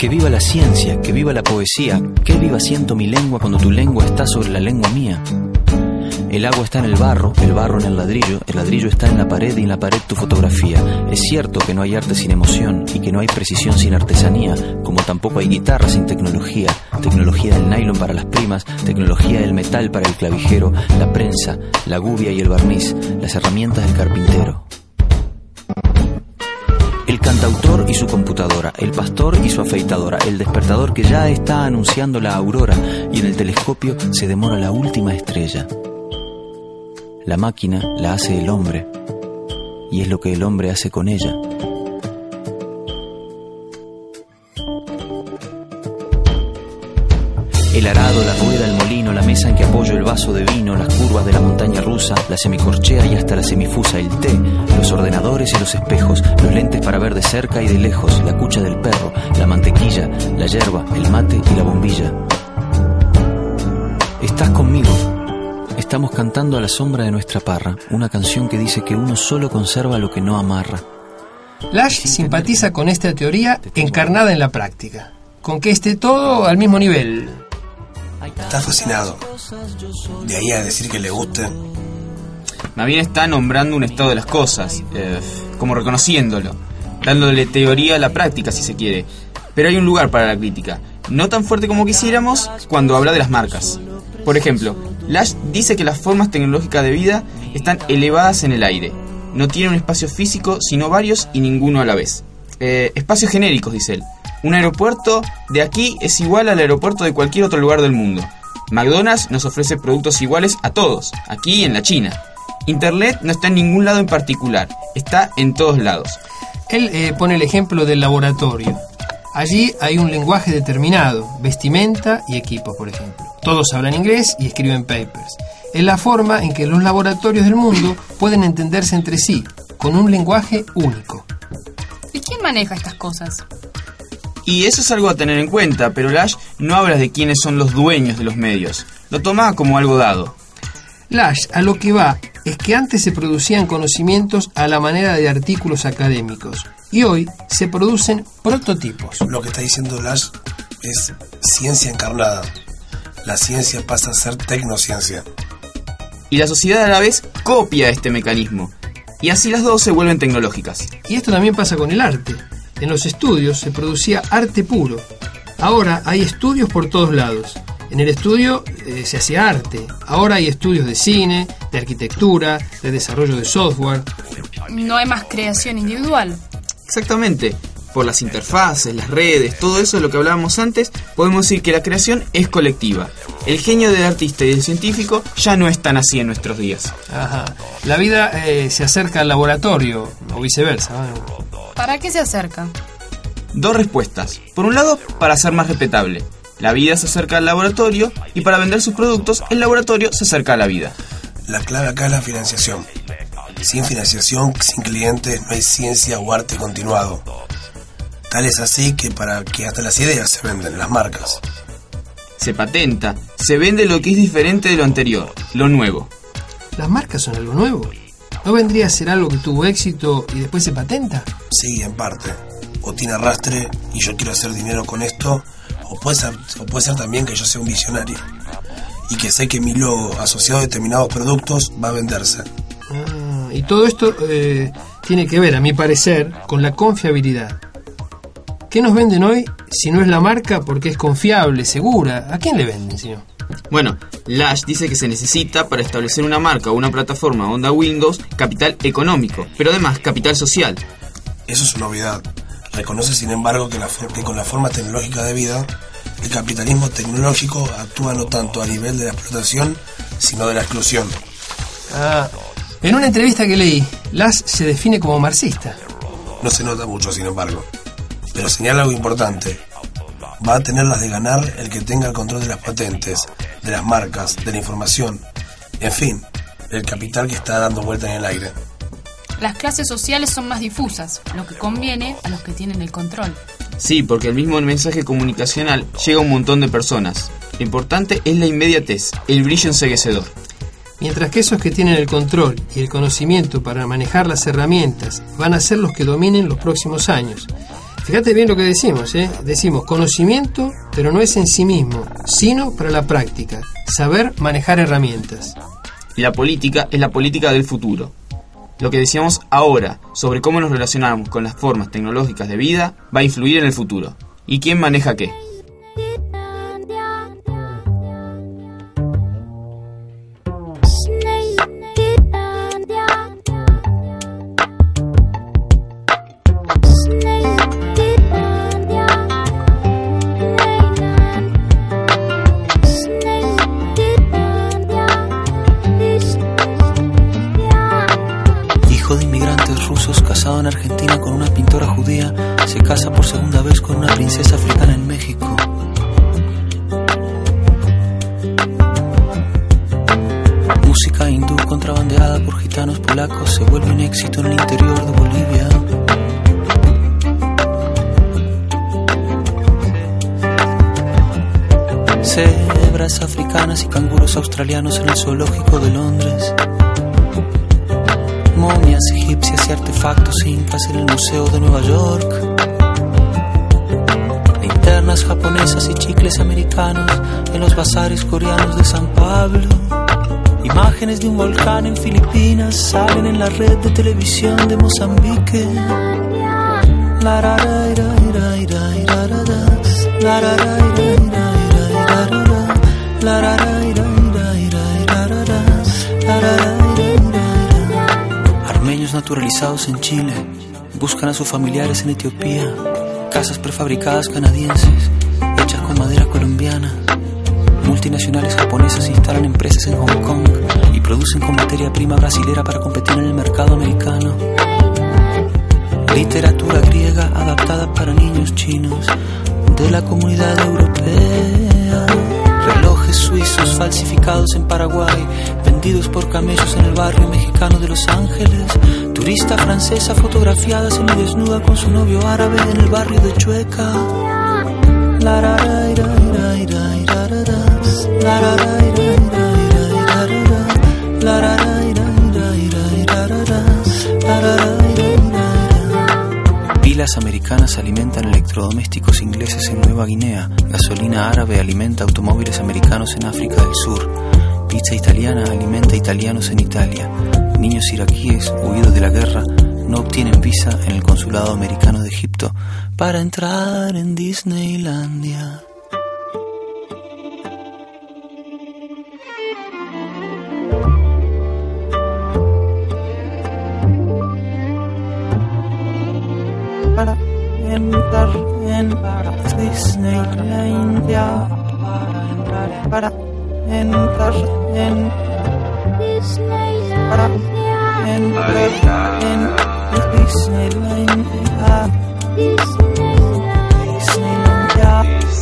Que viva la ciencia, que viva la poesía, que viva siento mi lengua cuando tu lengua está sobre la lengua mía. El agua está en el barro en el ladrillo está en la pared y en la pared tu fotografía. Es cierto que no hay arte sin emoción y que no hay precisión sin artesanía, como tampoco hay guitarra sin tecnología, tecnología del nylon para las primas, tecnología del metal para el clavijero, la prensa, la gubia y el barniz, las herramientas del carpintero. El cantautor y su computadora, el pastor y su afeitadora, el despertador que ya está anunciando la aurora y en el telescopio se demora la última estrella. La máquina la hace el hombre y es lo que el hombre hace con ella. El arado, la rueda, el molino, la mesa en que apoyo el vaso de vino, las curvas de la montaña rusa, la semicorchea y hasta la semifusa, el té, los ordenadores y los espejos, los lentes para ver de cerca y de lejos, la cucha del perro, la mantequilla, la yerba, el mate y la bombilla. Estás conmigo. Estamos cantando a la sombra de nuestra parra, una canción que dice que uno solo conserva lo que no amarra. Lash simpatiza con esta teoría encarnada en la práctica, con que esté todo al mismo nivel. Está fascinado. De ahí a decir que le guste. Más bien está nombrando un estado de las cosas, como reconociéndolo, dándole teoría a la práctica si se quiere. Pero hay un lugar para la crítica, no tan fuerte como quisiéramos cuando habla de las marcas. Por ejemplo, Lash dice que las formas tecnológicas de vida están elevadas en el aire. No tienen un espacio físico, sino varios y ninguno a la vez. Espacios genéricos, dice él. Un aeropuerto de aquí es igual al aeropuerto de cualquier otro lugar del mundo. McDonald's nos ofrece productos iguales a todos, aquí y en la China. Internet no está en ningún lado en particular, está en todos lados. Él pone el ejemplo del laboratorio. Allí hay un lenguaje determinado, vestimenta y equipo, por ejemplo. Todos hablan inglés y escriben papers. Es la forma en que los laboratorios del mundo pueden entenderse entre sí, con un lenguaje único. ¿Y quién maneja estas cosas? Y eso es algo a tener en cuenta, pero Lash no habla de quiénes son los dueños de los medios. Lo toma como algo dado. Lash a lo que va es que antes se producían conocimientos a la manera de artículos académicos y hoy se producen prototipos. Lo que está diciendo Lash es ciencia encarnada. La ciencia pasa a ser tecnociencia. Y la sociedad a la vez copia este mecanismo. Y así las dos se vuelven tecnológicas. Y esto también pasa con el arte. En los estudios se producía arte puro. Ahora hay estudios por todos lados. En el estudio se hacía arte. Ahora hay estudios de cine, de arquitectura, de desarrollo de software. No hay más creación individual. Exactamente. Por las interfaces, las redes, todo eso de lo que hablábamos antes, podemos decir que la creación es colectiva. El genio del artista y del científico ya no es tan así en nuestros días. Ajá. La vida se acerca al laboratorio, o viceversa. ¿Para qué se acerca? Dos respuestas. Por un lado, para ser más respetable. La vida se acerca al laboratorio y para vender sus productos, el laboratorio se acerca a la vida. La clave acá es la financiación. Sin financiación, sin clientes, no hay ciencia o arte continuado. Tal es así que para que hasta las ideas se venden, las marcas. Se patenta, se vende lo que es diferente de lo anterior, lo nuevo. ¿Las marcas son algo nuevo? ¿No vendría a ser algo que tuvo éxito y después se patenta? Sí, en parte. O tiene arrastre y yo quiero hacer dinero con esto, o puede ser también que yo sea un visionario y que sé que mi logo asociado a determinados productos va a venderse. Y todo esto tiene que ver, a mi parecer, con la confiabilidad. ¿Qué nos venden hoy si no es la marca porque es confiable, segura? ¿A quién le venden, señor? Bueno, Lash dice que se necesita para establecer una marca o una plataforma onda Windows capital económico, pero además capital social. Eso es una novedad. Reconoce, sin embargo, que con la forma tecnológica de vida, el capitalismo tecnológico actúa no tanto a nivel de la explotación, sino de la exclusión. En una entrevista que leí, Lash se define como marxista. No se nota mucho, sin embargo. Pero señala algo importante. Va a tener las de ganar el que tenga el control de las patentes, de las marcas, de la información. En fin, el capital que está dando vuelta en el aire. Las clases sociales son más difusas, lo que conviene a los que tienen el control. Sí, porque el mismo mensaje comunicacional llega a un montón de personas. Lo importante es la inmediatez, el brillo enceguecedor. Mientras que esos que tienen el control y el conocimiento para manejar las herramientas van a ser los que dominen los próximos años. Fíjate bien lo que decimos, ¿eh? Decimos conocimiento, pero no es en sí mismo, sino para la práctica, saber manejar herramientas. Y la política es la política del futuro. Lo que decíamos ahora sobre cómo nos relacionamos con las formas tecnológicas de vida va a influir en el futuro. ¿Y quién maneja qué? Casado en Argentina con una pintora judía, se casa por segunda vez con una princesa africana en México. Música hindú contrabandeada por gitanos polacos se vuelve un éxito en el interior de Bolivia. Cebras africanas y canguros australianos en el zoológico de Londres. Momias egipcias y artefactos incas en el Museo de Nueva York. Linternas japonesas y chicles americanos en los bazares coreanos de San Pablo. Imágenes de un volcán en Filipinas salen en la red de televisión de Mozambique. Armenios naturalizados en Chile buscan a sus familiares en Etiopía. Casas prefabricadas canadienses hechas con madera colombiana. Multinacionales japonesas instalan empresas en Hong Kong y producen con materia prima brasilera para competir en el mercado americano. Literatura griega adaptada para niños chinos de la comunidad europea. Relojes suizos falsificados en Paraguay, vendidos por camellos en el barrio mexicano de Los Ángeles. Turista francesa fotografiada semidesnuda con su novio árabe en el barrio de Chueca. Pilas americanas alimentan electrodomésticos ingleses en Nueva Guinea. Gasolina árabe alimenta automóviles americanos en África del Sur. Pizza italiana alimenta italianos en Italia. Niños iraquíes huidos de la guerra no obtienen visa en el consulado americano de Egipto para entrar en Disneylandia. Para entrar en Disneylandia, para entrar en Disneylandia, para entrar en Disneylandia, Disneylandia,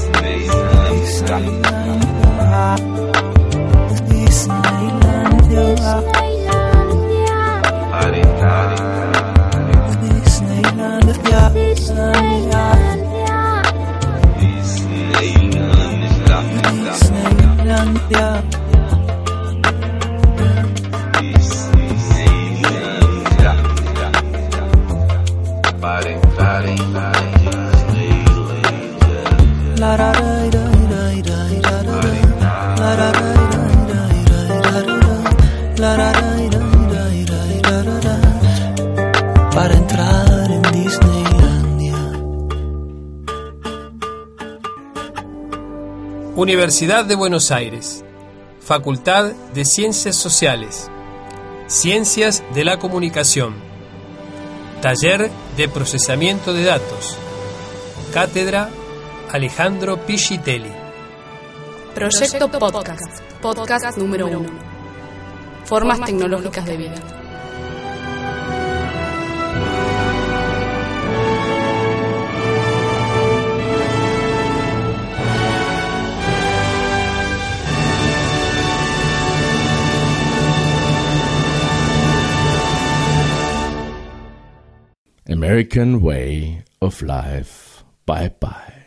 Disneylandia, para entrar en Disneylandia. Universidad de Buenos Aires, Facultad de Ciencias Sociales, Ciencias de la Comunicación, Taller de Procesamiento de Datos, Cátedra Alejandro Pichitelli. Proyecto Podcast, podcast número 1. Formas tecnológicas de vida. American Way of Life. Bye bye.